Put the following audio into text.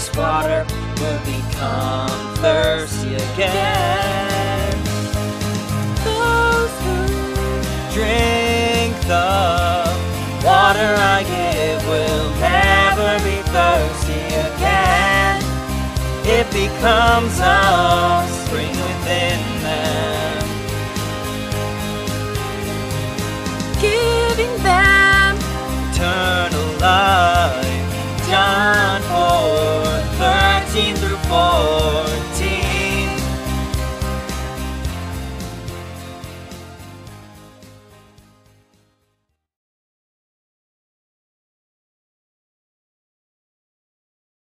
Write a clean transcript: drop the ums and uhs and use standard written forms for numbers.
this water will become thirsty again. Those who drink the water I give will never be thirsty again. It becomes a spring within them, giving them